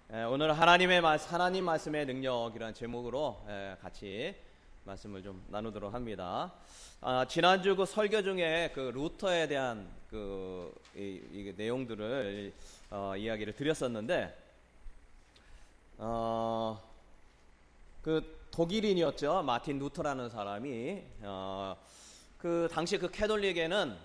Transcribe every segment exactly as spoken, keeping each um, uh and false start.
예, 오늘 하나님의 말, 하나님 말씀의 능력이라는 제목으로 예, 같이 말씀을 좀 나누도록 합니다. 아, 지난주 그 설교 중에 그 루터에 대한 그 이, 이 내용들을 어, 이야기를 드렸었는데, 어, 그 독일인이었죠. 마틴 루터라는 사람이 어, 그 당시 그 캐톨릭에는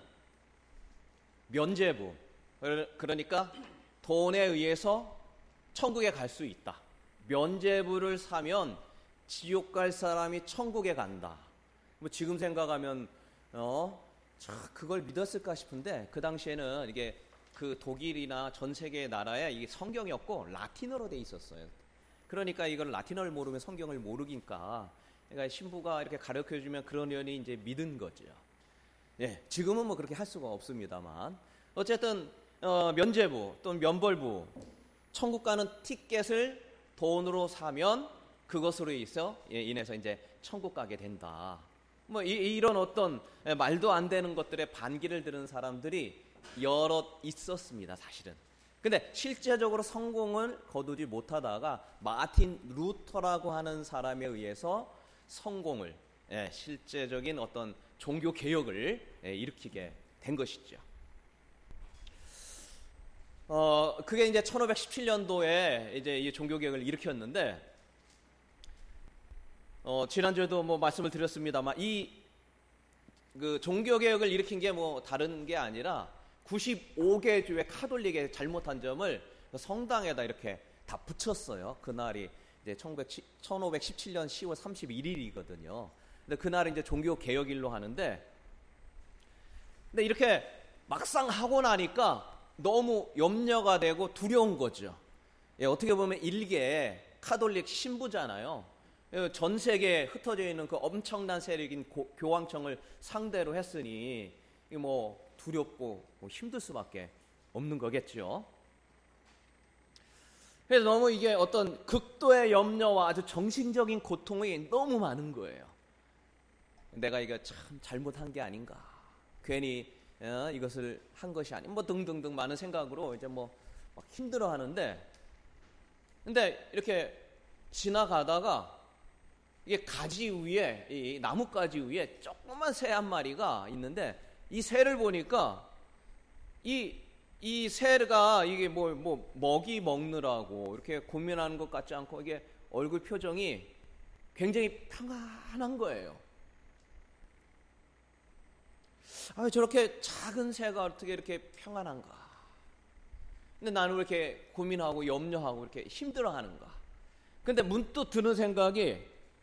면죄부, 그러니까 돈에 의해서 천국에 갈 수 있다. 면죄부를 사면 지옥 갈 사람이 천국에 간다. 뭐 지금 생각하면 어, 참 그걸 믿었을까 싶은데 그 당시에는 이게 그 독일이나 전 세계 나라에 이게 성경이 없고 라틴어로 돼 있었어요. 그러니까 이걸 라틴어를 모르면 성경을 모르니까 그러니까 신부가 이렇게 가르쳐 주면 그런 연이 이제 믿은 거죠. 예, 지금은 뭐 그렇게 할 수가 없습니다만 어쨌든 어, 면죄부 또는 면벌부, 천국 가는 티켓을 돈으로 사면 그것으로 인해서 인해서 이제 천국 가게 된다. 뭐 이, 이런 어떤 말도 안 되는 것들에 반기를 드는 사람들이 여럿 있었습니다, 사실은. 근데 실제적으로 성공을 거두지 못하다가 마틴 루터라고 하는 사람에 의해서 성공을, 예, 실제적인 어떤 종교 개혁을 예, 일으키게 된 것이죠. 어, 그게 이제 천오백십칠 년도에 이제 이 종교개혁을 일으켰는데, 어, 지난주에도 뭐 말씀을 드렸습니다만, 이, 그 종교개혁을 일으킨 게 뭐 다른 게 아니라 구십오 개 주의 카톨릭의 잘못한 점을 성당에다 이렇게 다 붙였어요. 그날이 이제 천오백십칠 년 시월 삼십일 일이거든요. 근데 그날은 이제 종교개혁일로 하는데, 근데 이렇게 막상 하고 나니까 너무 염려가 되고 두려운 거죠. 예, 어떻게 보면 일개 카톨릭 신부잖아요. 전 세계에 흩어져 있는 그 엄청난 세력인 고, 교황청을 상대로 했으니 뭐 두렵고 뭐 힘들 수밖에 없는 거겠죠. 그래서 너무 이게 어떤 극도의 염려와 아주 정신적인 고통이 너무 많은 거예요. 내가 이거 참 잘못한 게 아닌가, 괜히 어, 이것을 한 것이 아닌 뭐 등등등 많은 생각으로 이제 뭐 막 힘들어하는데, 근데 이렇게 지나가다가 이게 가지 위에, 이 나뭇가지 위에 조그만 새 한 마리가 있는데, 이 새를 보니까 이 이 새가 이게 뭐 뭐 먹이 먹느라고 이렇게 고민하는 것 같지 않고 이게 얼굴 표정이 굉장히 평안한 거예요. 아, 저렇게 작은 새가 어떻게 이렇게 평안한가? 근데 나는 왜 이렇게 고민하고 염려하고 이렇게 힘들어하는가? 근데 문득 드는 생각이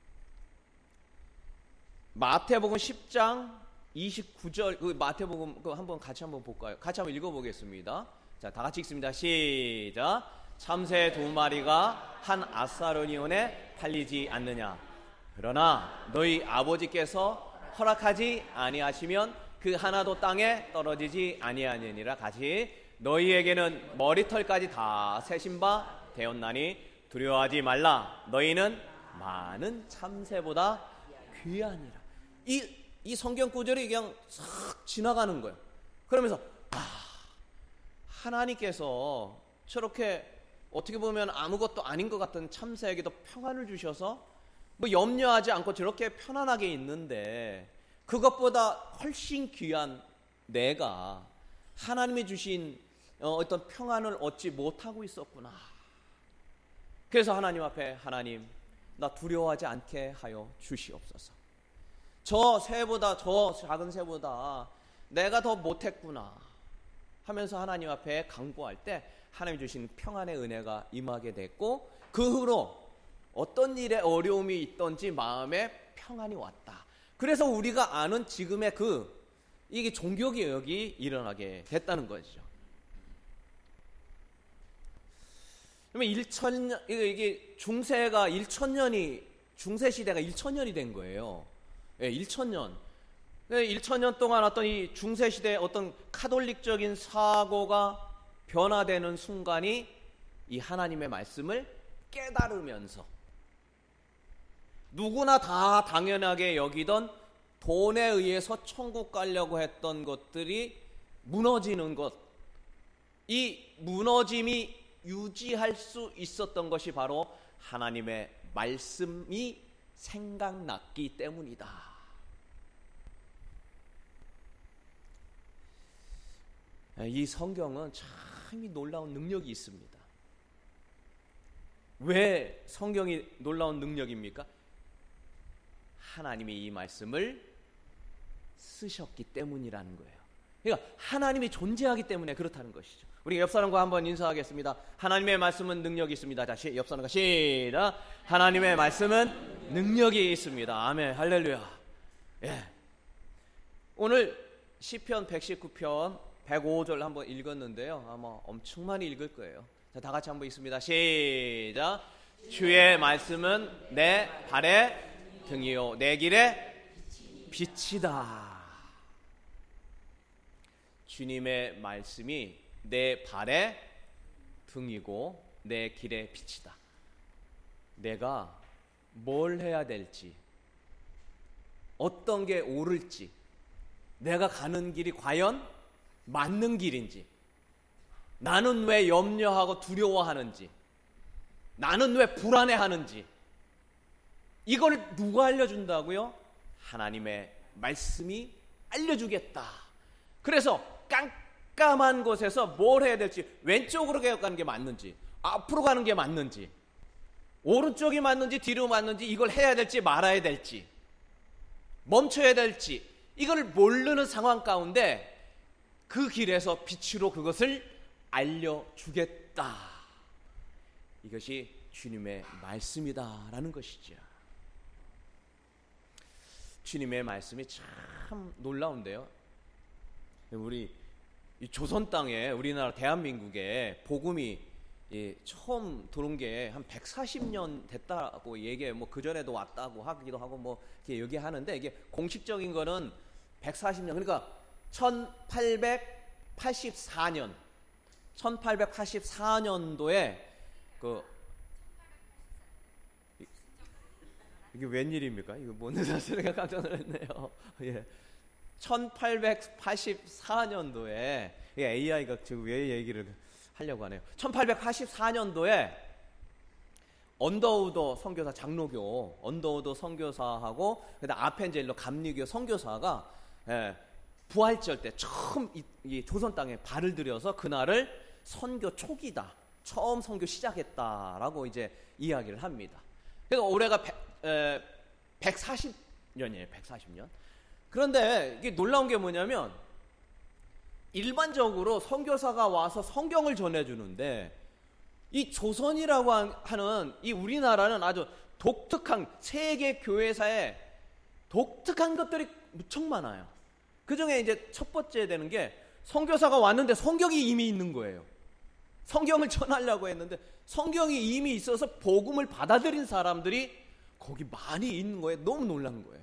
마태복음 십 장 이십구 절, 그 마태복음 그 한번 같이 한번 볼까요? 같이 한번 읽어보겠습니다. 자, 다 같이 읽습니다. 시작. 참새 두 마리가 한 아사로니온에 팔리지 않느냐? 그러나 너희 아버지께서 허락하지 아니하시면 그 하나도 땅에 떨어지지 아니하느니라. 같이. 너희에게는 머리털까지 다 세신 바 되었나니 두려워하지 말라. 너희는 많은 참새보다 귀하니라. 이, 이 성경 구절이 그냥 싹 지나가는 거예요. 그러면서 아, 하나님께서 저렇게 어떻게 보면 아무것도 아닌 것 같은 참새에게도 평안을 주셔서 뭐 염려하지 않고 저렇게 편안하게 있는데, 그것보다 훨씬 귀한 내가 하나님이 주신 어떤 평안을 얻지 못하고 있었구나. 그래서 하나님 앞에, 하나님, 나 두려워하지 않게 하여 주시옵소서. 저 새보다, 저 작은 새보다 내가 더 못했구나 하면서 하나님 앞에 간구할 때 하나님 주신 평안의 은혜가 임하게 됐고, 그 후로 어떤 일에 어려움이 있던지 마음에 평안이 왔다. 그래서 우리가 아는 지금의 그 이게 종교개혁이 일어나게 됐다는 거죠. 그러면 천 년, 이게 중세가 천 년이, 중세 시대가 천 년이 된 거예요. 예, 천 년. 천 년 동안 어떤 이 중세 시대의 어떤 카톨릭적인 사고가 변화되는 순간이 이 하나님의 말씀을 깨달으면서 누구나 다 당연하게 여기던 돈에 의해서 천국 가려고 했던 것들이 무너지는 것, 이 무너짐이 유지할 수 있었던 것이 바로 하나님의 말씀이 생각났기 때문이다. 이 성경은 참 놀라운 능력이 있습니다. 왜 성경이 놀라운 능력입니까? 하나님이 이 말씀을 쓰셨기 때문이라는 거예요. 그러니까 하나님이 존재하기 때문에 그렇다는 것이죠. 우리 옆 사람과 한번 인사하겠습니다. 하나님의 말씀은 능력이 있습니다. 다시 옆 사람과 시작. 하나님의 말씀은 능력이 있습니다. 아멘. 할렐루야. 예. 오늘 시편 백십구 편 백오 절 한번 읽었는데요. 아마 엄청 많이 읽을 거예요. 자, 다 같이 한번 읽습니다. 시작. 주의 말씀은 내 발의 등이요 내 길의 빛이다. 주님의 말씀이 내 발의 등이고 내 길의 빛이다. 내가 뭘 해야 될지, 어떤 게 옳을지, 내가 가는 길이 과연 맞는 길인지, 나는 왜 염려하고 두려워하는지, 나는 왜 불안해하는지, 이걸 누가 알려준다고요? 하나님의 말씀이 알려주겠다. 그래서 깜깜한 곳에서 뭘 해야 될지, 왼쪽으로 가는 게 맞는지, 앞으로 가는 게 맞는지, 오른쪽이 맞는지 뒤로 맞는지, 이걸 해야 될지 말아야 될지, 멈춰야 될지, 이걸 모르는 상황 가운데 그 길에서 빛으로 그것을 알려주겠다. 이것이 주님의 말씀이다라는 것이죠. 주님의 말씀이 참 놀라운데요. 우리 이 조선 땅에, 우리나라 대한민국에 복음이 예, 처음 들어온 게 한 백사십 년 됐다고 얘기해요. 뭐 그전에도 왔다고 하기도 하고 뭐 이렇게 얘기하는데, 이게 공식적인 거는 백사십 년, 그러니까 천팔백팔십사 년 천팔백팔십사 년도에 그 이게 웬일입니까? 이거 뭔 사실인가 깜짝 놀랐네요. 예. 천팔백팔십사 년도에 에이아이가 지금 왜 얘기를 하려고 하네요. 천팔백팔십사 년도에 언더우더 선교사, 장로교 언더우더 선교사하고 그다음 아펜젤러 감리교 선교사가 예, 부활절 때 처음 이, 이 조선 땅에 발을 들여서 그날을 선교 초기다, 처음 선교 시작했다라고 이제 이야기를 합니다. 그래서 올해가 백, 에, 백사십 년이에요. 백사십 년. 그런데 이게 놀라운 게 뭐냐면, 일반적으로 선교사가 와서 성경을 전해주는데, 이 조선이라고 하는 이 우리나라는 아주 독특한, 세계 교회사에 독특한 것들이 무척 많아요. 그 중에 이제 첫 번째 되는 게, 선교사가 왔는데 성경이 이미 있는 거예요. 성경을 전하려고 했는데 성경이 이미 있어서 복음을 받아들인 사람들이 거기 많이 있는 거예요. 너무 놀란 거예요.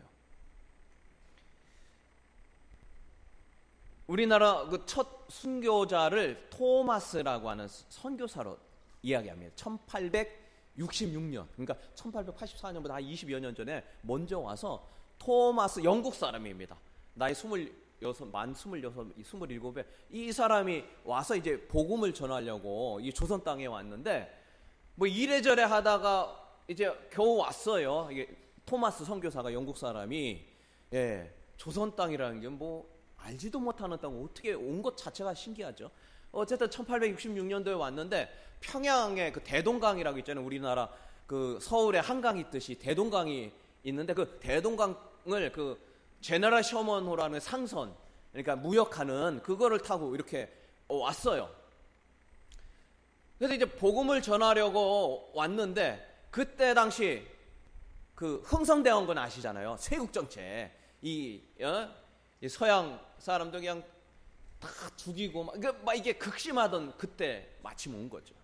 우리나라 그 첫 순교자를 토마스라고 하는 선교사로 이야기합니다. 천팔백육십육 년, 그러니까 천팔백팔십사 년보다 한 이십여 년 전에 먼저 와서, 토마스, 영국 사람입니다. 나이 스물여섯, 만 스물여섯, 스물일곱에 이 사람이 와서 이제 복음을 전하려고 이 조선 땅에 왔는데, 뭐 이래저래 하다가 이제 겨우 왔어요. 이게 토마스 선교사가, 영국 사람이. 예, 조선 땅이라는 게 뭐 알지도 못하는 땅, 어떻게 온 것 자체가 신기하죠. 어쨌든 천팔백육십육 년도에 왔는데, 평양에 그 대동강이라고 있잖아요. 우리나라 그 서울에 한강 있듯이 대동강이 있는데, 그 대동강을 그 제너럴 셔먼호라는 상선, 그러니까 무역하는 그거를 타고 이렇게 왔어요. 그래서 이제 복음을 전하려고 왔는데, 그때 당시 그 흥성대원군 아시잖아요. 세국정책. 이, 어? 이 서양 사람들 그냥 다 죽이고 막, 막 이게 극심하던 그때 마침 온 거죠.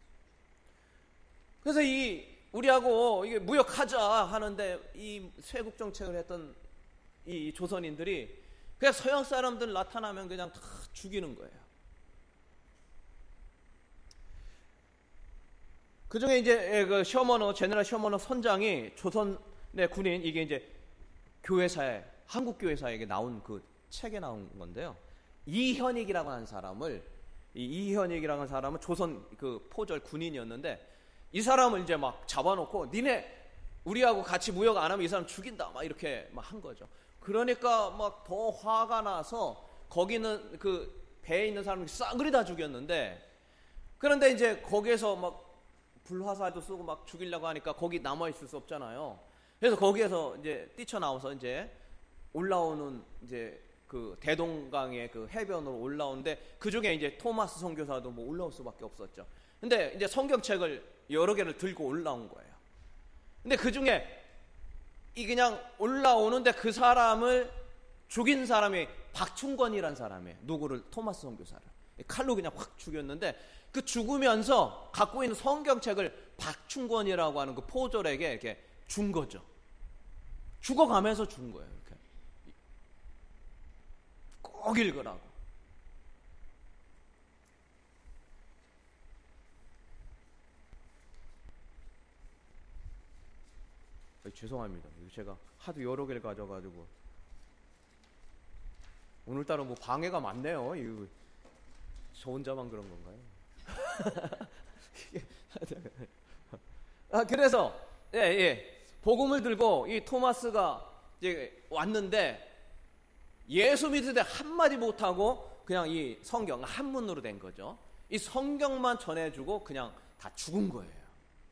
그래서 이 우리하고 이게 무역하자 하는데, 이 세국정책을 했던 이 조선인들이 그냥 서양 사람들 나타나면 그냥 다 죽이는 거예요. 그 중에 이제 그 셔먼호, 제너럴 셔먼호 선장이 조선의 군인, 이게 이제 교회사에, 한국 교회사에게 나온 그 책에 나온 건데요. 이현익이라고 하는 사람을 이 이현익이라는 사람은 조선 그 포절 군인이었는데 이 사람을 이제 막 잡아놓고 니네 우리하고 같이 무역 안 하면 이 사람 죽인다 막 이렇게 막 한 거죠. 그러니까 막 더 화가 나서 거기는 그 배에 있는 사람이 싸그리 다 죽였는데, 그런데 이제 거기에서 막 불화살도 쓰고 막 죽이려고 하니까 거기 남아 있을 수 없잖아요. 그래서 거기에서 이제 뛰쳐나와서 이제 올라오는 이제 그 대동강의 그 해변으로 올라오는데 그 중에 이제 토마스 선교사도 뭐 올라올 수밖에 없었죠. 근데 이제 성경책을 여러 개를 들고 올라온 거예요. 근데 그 중에 이 그냥 올라오는데 그 사람을 죽인 사람이 박충권이란 사람이에요. 누구를? 토마스 선교사를 칼로 그냥 확 죽였는데 그 죽으면서 갖고 있는 성경책을 박충권이라고 하는 그 포졸에게 이렇게 준 거죠. 죽어가면서 준 거예요. 이렇게 꼭 읽으라고. 죄송합니다. 제가 하도 여러 개를 가져가지고 오늘따라 뭐 방해가 많네요. 이거 저 혼자만 그런 건가요? 아, 그래서 예, 예. 복음을 들고 이 토마스가 이제 왔는데 예수 믿을 때 한마디 못하고 그냥 이 성경 한문으로 된 거죠. 이 성경만 전해주고 그냥 다 죽은 거예요.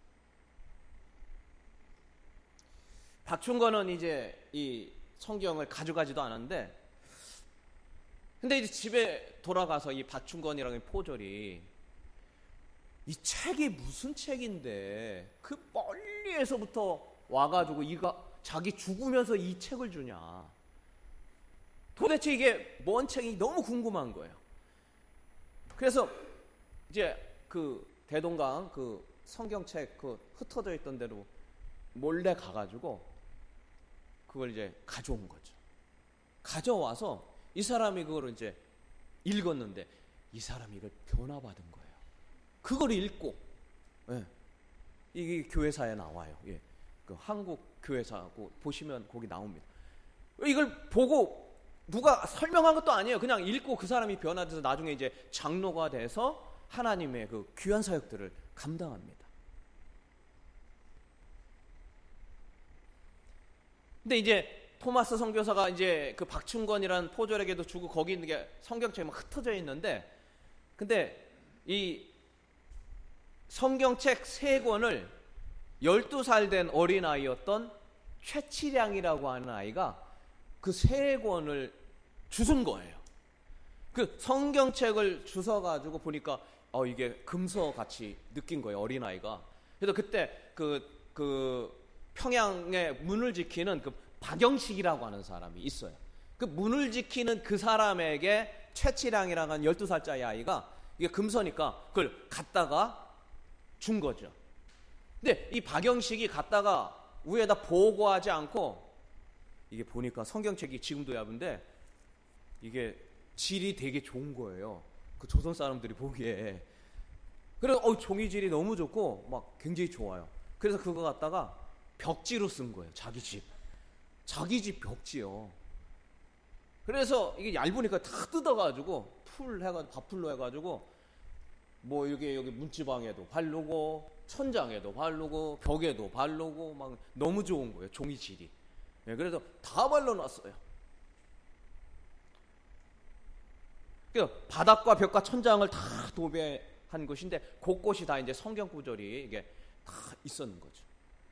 박충권은 이제 이 성경을 가져가지도 않았는데, 근데 이제 집에 돌아가서 이 박충권이라는 포졸이 이 책이 무슨 책인데 그 멀리에서부터 와가지고 이가 자기 죽으면서 이 책을 주냐. 도대체 이게 뭔 책이 너무 궁금한 거예요. 그래서 이제 그 대동강 그 성경책 그 흩어져 있던 대로 몰래 가가지고 그걸 이제 가져온 거죠. 가져와서 이 사람이 그걸 이제 읽었는데 이 사람이 이걸 변화받은 거예요. 그걸 읽고, 예, 이게 교회사에 나와요. 예, 그 한국 교회사고 보시면 거기 나옵니다. 이걸 보고 누가 설명한 것도 아니에요. 그냥 읽고 그 사람이 변화돼서 나중에 이제 장로가 돼서 하나님의 그 귀한 사역들을 감당합니다. 근데 이제 토마스 선교사가 이제 그 박충권이라는 포졸에게도 주고 거기 있는 게 성경책이 막 흩어져 있는데, 근데 이 성경책 세 권을 열두 살 된 어린아이였던 최치량이라고 하는 아이가 그 세 권을 주순 거예요. 그 성경책을 주워가지고 보니까 어 이게 금서같이 느낀 거예요, 어린아이가. 그래서 그때 그, 그 평양의 문을 지키는 그 박영식이라고 하는 사람이 있어요. 그 문을 지키는 그 사람에게 최치량이라고 하는 열두 살짜리 아이가 이게 금서니까 그걸 갖다가 준 거죠. 근데 이 박영식이 갖다가 위에다 보고하지 않고, 이게 보니까 성경책이 지금도 얇은데 이게 질이 되게 좋은 거예요. 그 조선 사람들이 보기에. 그래서 어, 종이질이 너무 좋고 막 굉장히 좋아요. 그래서 그거 갖다가 벽지로 쓴 거예요. 자기 집. 자기 집 벽지요. 그래서 이게 얇으니까 다 뜯어가지고 풀 해가지고 밥풀로 해가지고 뭐 여기 여기 문지방에도 바르고 천장에도 바르고 벽에도 바르고 막 너무 좋은 거예요. 종이질이. 네, 그래서 다 발라놨어요. 그러니까 바닥과 벽과 천장을 다 도배한 것인데 곳곳이 다 이제 성경 구절이 이게 다 있었는 거죠.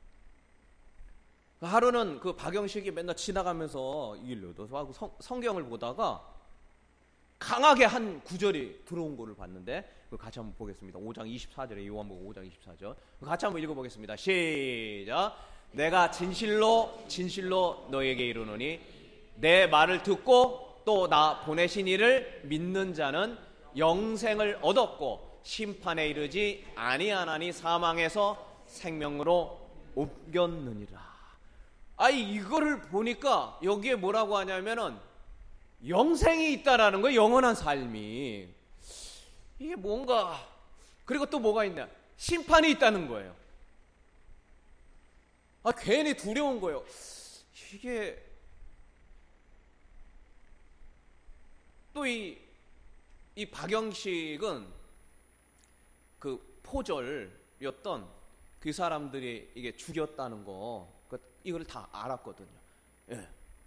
하루는 그 박영식이 맨날 지나가면서 일로도 하고 성, 성경을 보다가 강하게 한 구절이 들어온 거를 봤는데 그걸 같이 한번 보겠습니다. 오 장 이십사 절에 요한복음 오 장 이십사 절 같이 한번 읽어보겠습니다. 시작. 내가 진실로 진실로 너에게 이르노니 내 말을 듣고 또 나 보내신 이를 믿는 자는 영생을 얻었고 심판에 이르지 아니하나니 사망에서 생명으로 옮겼느니라. 아이 이거를 보니까 여기에 뭐라고 하냐면은 영생이 있다라는 거예요. 영원한 삶이. 이게 뭔가, 그리고 또 뭐가 있냐, 심판이 있다는 거예요. 아 괜히 두려운 거예요. 이게 또 이 이 박영식은 그 포졸이었던 그 사람들이 이게 죽였다는 거, 이걸 다 알았거든요. 예.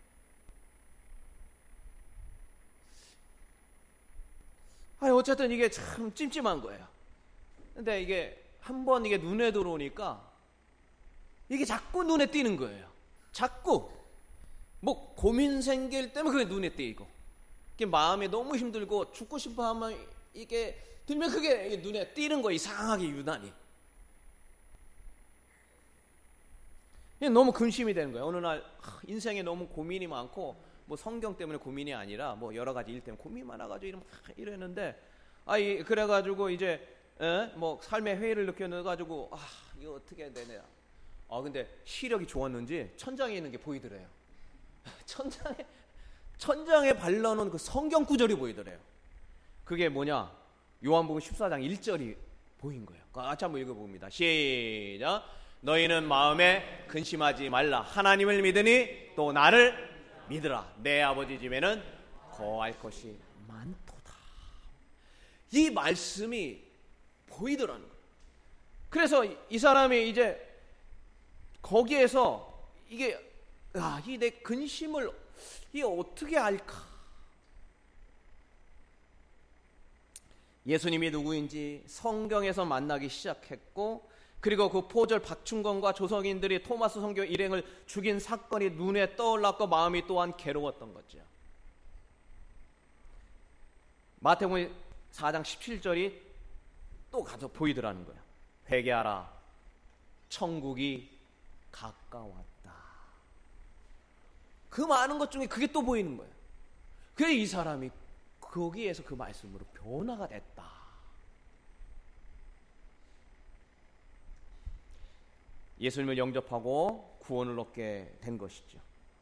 아니, 어쨌든 이게 참 찜찜한 거예요. 근데 이게 한번 이게 눈에 들어오니까 이게 자꾸 눈에 띄는 거예요. 자꾸 뭐 고민 생길 때면 그게 눈에 띄고, 이게 마음이 너무 힘들고 죽고 싶어 하면 이게 들면 그게 눈에 띄는 거예요. 이상하게 유난히. 너무 근심이 되는 거예요. 어느 날 인생에 너무 고민이 많고, 뭐 성경 때문에 고민이 아니라 뭐 여러 가지 일 때문에 고민이 많아가지고 이러면 이랬는데, 아, 이 그래가지고 이제 에? 뭐 삶의 회의를 느껴가지고 아, 이거 어떻게 해야 되냐. 아, 근데 시력이 좋았는지 천장에 있는 게 보이더래요. 천장에 천장에 발라놓은 그 성경 구절이 보이더래요. 그게 뭐냐? 요한복음 십사 장 일 절이 보인 거예요. 같이 한번 읽어봅니다. 시작. 너희는 마음에 근심하지 말라. 하나님을 믿으니 또 나를 믿으라. 내 아버지 집에는 거할 것이 많도다. 이 말씀이 보이더라는 거예요. 그래서 이 사람이 이제 거기에서 이게 아, 이 내 근심을 이게 어떻게 알까? 예수님이 누구인지 성경에서 만나기 시작했고, 그리고 그 포졸 박충건과 조선인들이 토마스 선교 일행을 죽인 사건이 눈에 떠올랐고 마음이 또한 괴로웠던 거죠. 마태복음 사 장 십칠 절이 또 가서 보이더라는 거예요. 회개하라, 천국이 가까웠다. 그 많은 것 중에 그게 또 보이는 거예요. 그래서 이 사람이 거기에서 그 말씀으로 변화가 됐다. 예수님을 영접하고 구원을 얻게 된 것이죠.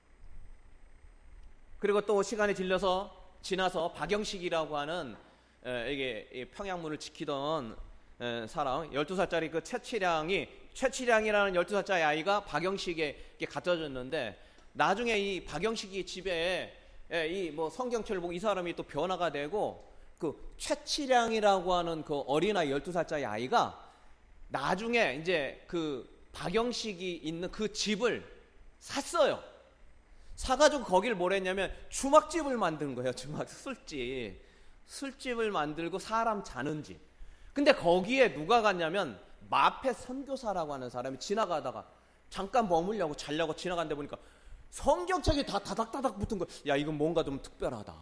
그리고 또 시간이 질려서 지나서 박영식이라고 하는 에, 이게 평양문을 지키던 에, 사람, 열두 살짜리 그 최치량이 최치량이라는 열두 살짜리 아이가 박영식에게 갖다 줬는데, 나중에 이 박영식이 집에 이 뭐 성경책을 보고 이 사람이 또 변화가 되고, 그 최치량이라고 하는 그 어린아이 열두 살짜리 아이가 나중에 이제 그 박영식이 있는 그 집을 샀어요. 사가지고 거기를 뭘 했냐면 주막집을 만든 거예요. 주막, 술집. 술집을 만들고 사람 자는 집. 근데 거기에 누가 갔냐면 마페 선교사라고 하는 사람이 지나가다가 잠깐 머물려고 자려고 지나간데 보니까 성경책이 다 다닥다닥 붙은 거야. 야, 이건 뭔가 좀 특별하다.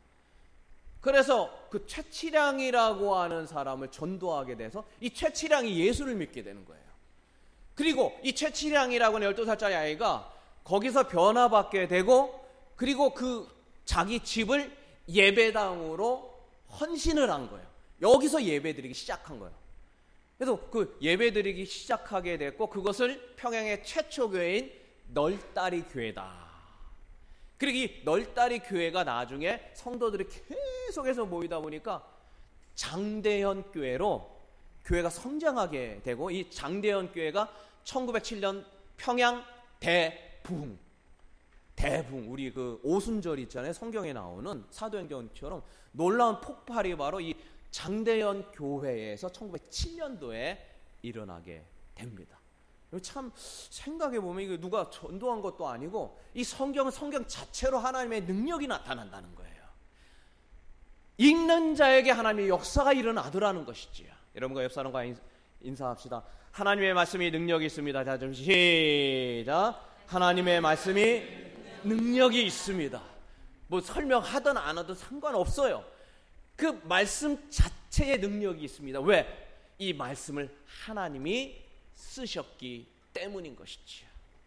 그래서 그 최치량이라고 하는 사람을 전도하게 돼서 이 최치량이 예수를 믿게 되는 거예요. 그리고 이 최치량이라고 하는 열두 살짜리 아이가 거기서 변화받게 되고, 그리고 그 자기 집을 예배당으로 헌신을 한 거예요. 여기서 예배드리기 시작한 거예요. 그래서 그 예배드리기 시작하게 됐고, 그것을 평양의 최초 교회인 널다리 교회다. 그리고 이 널다리 교회가 나중에 성도들이 계속해서 모이다 보니까 장대현 교회로 교회가 성장하게 되고, 이 장대현 교회가 천구백칠 년 평양 대붕, 대붕, 우리 그 오순절 있잖아요. 성경에 나오는 사도행전처럼 놀라운 폭발이 바로 이 장대현 교회에서 천구백칠 년도에 일어나게 됩니다. 참 생각해보면 이거 누가 전도한 것도 아니고, 이 성경은 성경 자체로 하나님의 능력이 나타난다는 거예요. 읽는 자에게 하나님의 역사가 일어나더라는 것이지요. 여러분과 옆 사람과 인사합시다. 하나님의 말씀이 능력이 있습니다. 자, 좀 시작. 하나님의 말씀이 능력이 있습니다. 뭐 설명하든 안 하든 상관없어요. 그 말씀 자체의 능력이 있습니다. 왜? 이 말씀을 하나님이 쓰셨기 때문인 것이지요.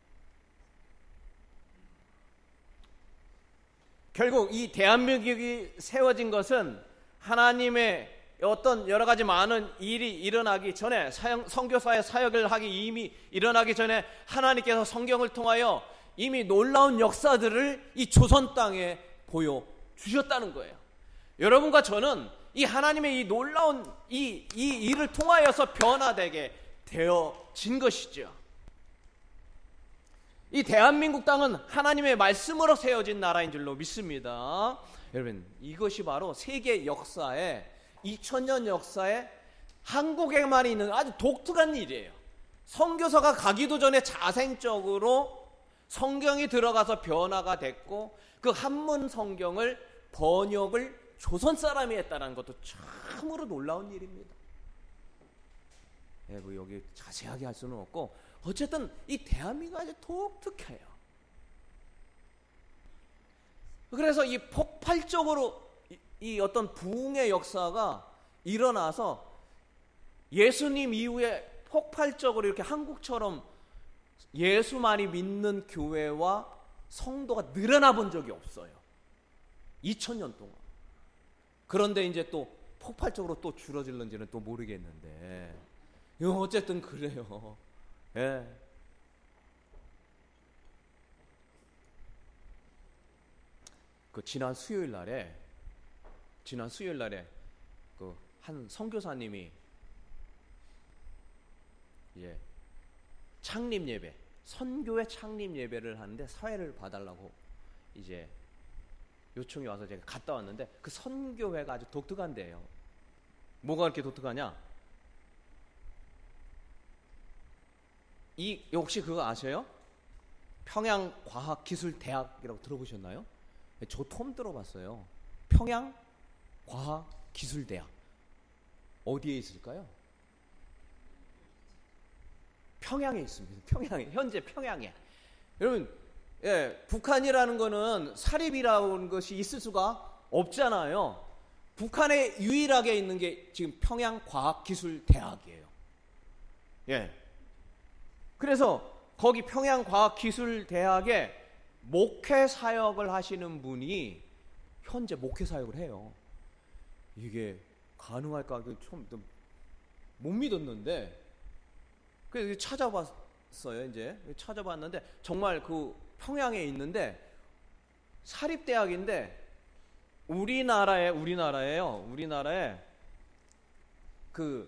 결국 이 대한민국이 세워진 것은 하나님의 어떤 여러 가지 많은 일이 일어나기 전에, 사형, 선교사의 사역을 하기 이미 일어나기 전에 하나님께서 성경을 통하여 이미 놀라운 역사들을 이 조선 땅에 보여주셨다는 거예요. 여러분과 저는 이 하나님의 이 놀라운 이, 이 일을 통하여서 변화되게 되어진 것이죠. 이 대한민국 땅은 하나님의 말씀으로 세워진 나라인 줄로 믿습니다. 여러분, 이것이 바로 세계 역사에, 이천 년 역사에 한국에만 있는 아주 독특한 일이에요. 선교사가 가기도 전에 자생적으로 성경이 들어가서 변화가 됐고, 그 한문 성경을 번역을 조선 사람이 했다는 것도 참으로 놀라운 일입니다. 예, 뭐 여기 자세하게 할 수는 없고, 어쨌든 이 대한민국이 아주 독특해요. 그래서 이 폭발적으로 이, 이 어떤 부흥의 역사가 일어나서 예수님 이후에 폭발적으로 이렇게 한국처럼 예수만이 믿는 교회와 성도가 늘어나 본 적이 없어요. 이천 년 동안. 그런데 이제 또 폭발적으로 또 줄어들는지는 또 모르겠는데, 어쨌든 그래요. 예. 그 지난 수요일 날에 지난 수요일 날에 그 한 선교사님이 예 창립 예배, 선교회 창립 예배를 하는데 사회를 봐달라고 이제 요청이 와서 제가 갔다 왔는데, 그 선교회가 아주 독특한데요. 뭐가 그렇게 독특하냐? 이 혹시 그거 아세요? 평양과학기술대학이라고 들어보셨나요? 저 처음 들어봤어요. 평양과학기술대학 어디에 있을까요? 평양에 있습니다. 평양에, 현재 평양에. 여러분, 예, 북한이라는 거는 사립이라는 것이 있을 수가 없잖아요. 북한에 유일하게 있는 게 지금 평양과학기술대학이에요. 예. 그래서 거기 평양과학기술대학에 목회 사역을 하시는 분이 현재 목회 사역을 해요. 이게 가능할까? 처음 못 믿었는데, 그래서 찾아봤어요. 이제 찾아봤는데 정말 그 평양에 있는데 사립대학인데, 우리나라에 우리나라에요. 우리나라에 그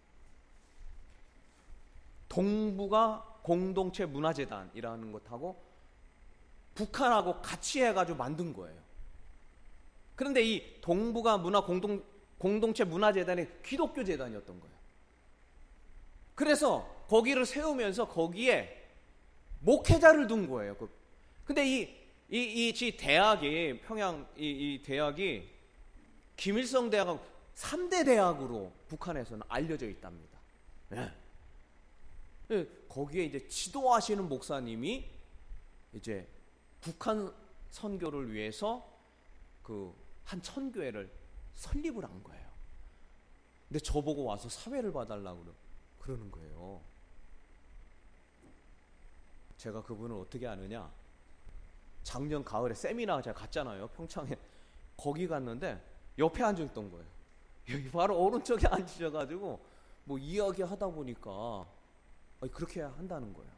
동북아 공동체 문화재단이라는 것하고 북한하고 같이 해가지고 만든 거예요. 그런데 이 동북아 문화 공동, 공동체 문화재단이 기독교 재단이었던 거예요. 그래서 거기를 세우면서 거기에 목회자를 둔 거예요. 근데 이, 이, 이, 이 대학이, 평양, 이, 이 대학이 김일성 대학하고 삼 대 대학으로 북한에서는 알려져 있답니다. 네. 거기에 이제 지도하시는 목사님이 이제 북한 선교를 위해서 그 한 선교회를 설립을 한 거예요. 근데 저보고 와서 사회를 봐달라고 그러는 거예요. 제가 그분을 어떻게 아느냐? 작년 가을에 세미나 제가 갔잖아요. 평창에. 거기 갔는데 옆에 앉아있던 거예요. 여기 바로 오른쪽에 앉으셔가지고 뭐 이야기 하다 보니까 그렇게 한다는 거예요.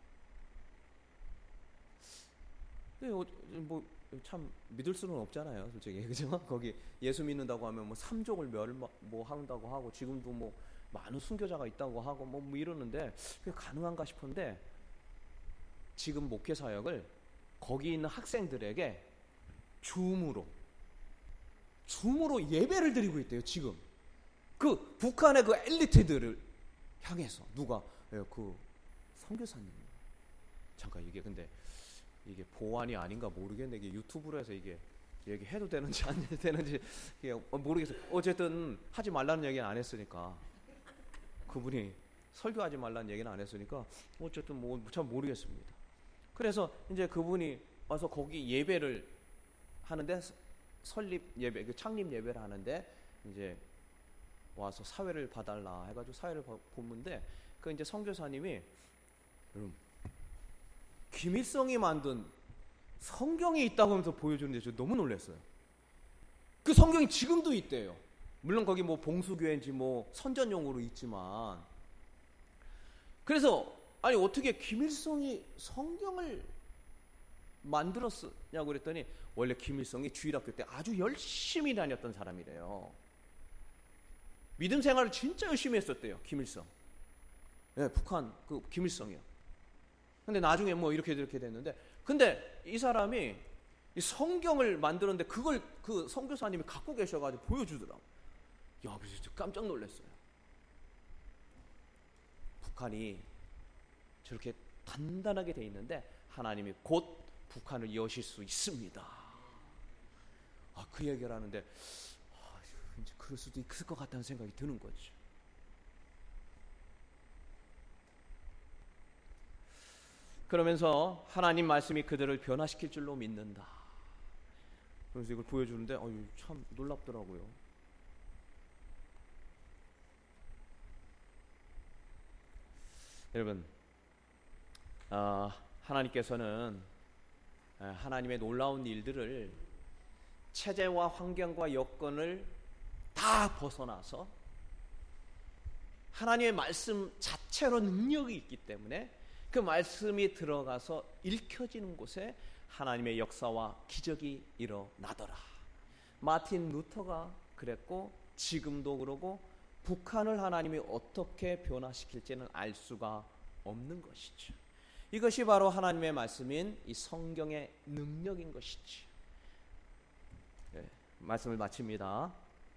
근데 뭐 참 믿을 수는 없잖아요, 솔직히. 그죠? 거기 예수 믿는다고 하면 뭐 삼족을 멸 뭐 한다고 하고, 지금도 뭐 많은 순교자가 있다고 하고 뭐, 뭐 이러는데 그게 가능한가 싶은데, 지금 목회 사역을 거기 있는 학생들에게 줌으로 줌으로 예배를 드리고 있대요. 지금 그 북한의 그 엘리트들을 향해서. 누가? 그 선교사님. 잠깐, 이게 근데 이게 보안이 아닌가 모르겠네. 이게 유튜브로 해서 이게 얘기해도 되는지 안 해도 되는지 이게 모르겠어요. 어쨌든 하지 말라는 얘기는 안 했으니까, 그분이 설교하지 말라는 얘기는 안 했으니까 어쨌든 뭐 참 모르겠습니다. 그래서 이제 그분이 와서 거기 예배를 하는데, 설립 예배, 그 창립 예배를 하는데 이제 와서 사회를 봐달라 해가지고 사회를 보는데, 그 이제 선교사님이 여러분 김일성이 만든 성경이 있다고 하면서 보여주는데 저 너무 놀랐어요. 그 성경이 지금도 있대요. 물론 거기 뭐 봉수교회인지 뭐 선전용으로 있지만. 그래서 아니 어떻게 김일성이 성경을 만들었냐고 그랬더니, 원래 김일성이 주일학교 때 아주 열심히 다녔던 사람이래요. 믿음 생활을 진짜 열심히 했었대요, 김일성. 네, 북한 그 김일성이요. 근데 나중에 뭐 이렇게 이렇게 됐는데, 근데 이 사람이 이 성경을 만드는데 그걸 그 선교사님이 갖고 계셔가지고 보여주더라고. 야, 그래서 깜짝 놀랐어요. 북한이 저렇게 단단하게 돼 있는데 하나님이 곧 북한을 여실 수 있습니다. 아, 그 얘기를 하는데 아, 이제 그럴 수도 있을 것 같다는 생각이 드는 거죠. 그러면서 하나님 말씀이 그들을 변화시킬 줄로 믿는다. 그래서 이걸 보여주는데 어유, 참 놀랍더라고요. 여러분, 어, 하나님께서는 하나님의 놀라운 일들을 체제와 환경과 여건을 다 벗어나서 하나님의 말씀 자체로 능력이 있기 때문에 그 말씀이 들어가서 읽혀지는 곳에 하나님의 역사와 기적이 일어나더라. 마틴 루터가 그랬고 지금도 그러고 북한을 하나님이 어떻게 변화시킬지는 알 수가 없는 것이죠. 이것이 바로 하나님의 말씀인 이 성경의 능력인 것이지. 네, 말씀을 마칩니다.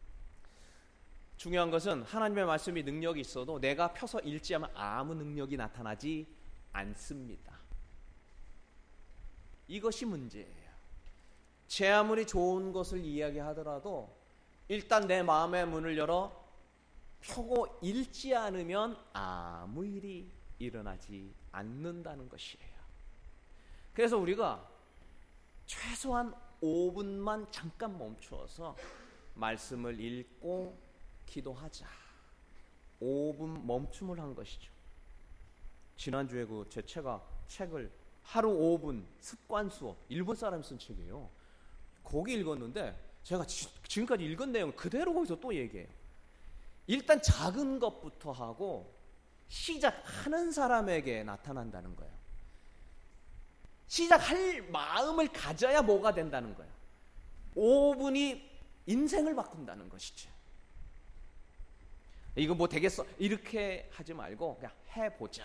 중요한 것은 하나님의 말씀이 능력이 있어도 내가 펴서 읽지 않으면 아무 능력이 나타나지 않습니다. 이것이 문제예요. 제 아무리 좋은 것을 이야기하더라도 일단 내 마음의 문을 열어 펴고 읽지 않으면 아무 일이 일어나지 않는다는 것이에요. 그래서 우리가 최소한 오 분만 잠깐 멈추어서 말씀을 읽고 기도하자. 오 분 멈춤을 한 것이죠. 지난주에 그 제 책가 책을 하루 오 분 습관 수업, 일본 사람이 쓴 책이에요. 거기 읽었는데 제가 지, 지금까지 읽은 내용 그대로 거기서 또 얘기해요. 일단 작은 것부터 하고 시작하는 사람에게 나타난다는 거예요. 시작할 마음을 가져야 뭐가 된다는 거예요. 오 분이 인생을 바꾼다는 것이지. 이거 뭐 되겠어? 이렇게 하지 말고 그냥 해보자.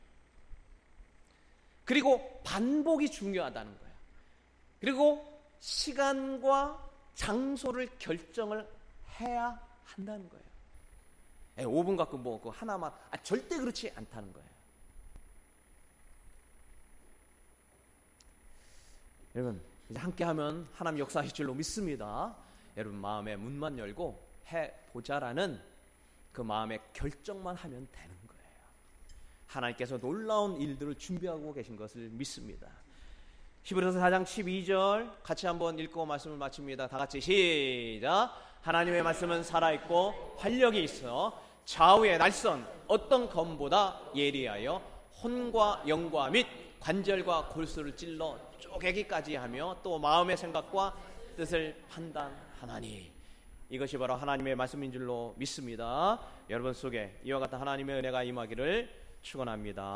그리고 반복이 중요하다는 거예요. 그리고 시간과 장소를 결정을 해야 한다는 거예요. 오 분 갖고 뭐 그 하나만 아, 절대 그렇지 않다는 거예요. 여러분, 이제 함께하면 하나님 역사하실 줄로 믿습니다. 여러분 마음의 문만 열고 해보자라는 그 마음의 결정만 하면 되는 거예요. 하나님께서 놀라운 일들을 준비하고 계신 것을 믿습니다. 히브리서 사 장 십이 절 같이 한번 읽고 말씀을 마칩니다. 다 같이 시작. 하나님의 말씀은 살아있고 활력이 있어 좌우의 날선 어떤 검보다 예리하여 혼과 영과 및 관절과 골수를 찔러 쪼개기까지 하며 또 마음의 생각과 뜻을 판단하나니. 이것이 바로 하나님의 말씀인 줄로 믿습니다. 여러분 속에 이와 같은 하나님의 은혜가 임하기를 축원합니다.